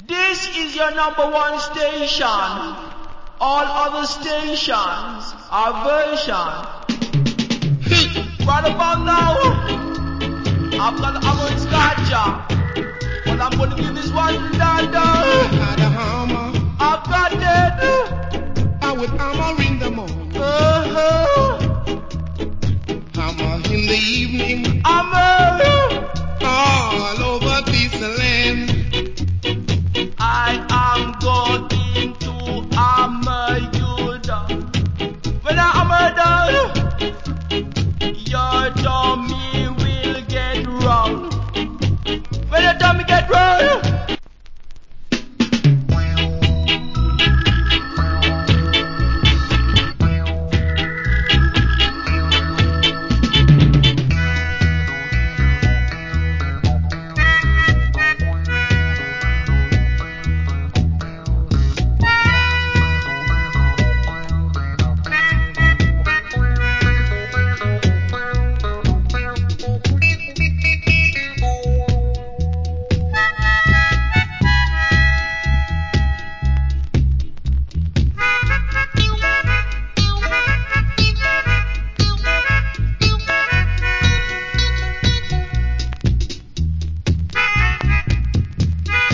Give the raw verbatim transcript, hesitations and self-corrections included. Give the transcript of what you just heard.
This is your number one station. All other stations are version. Right about now, I've got the Amon Scotcha, but I'm gonna give this one to Dada.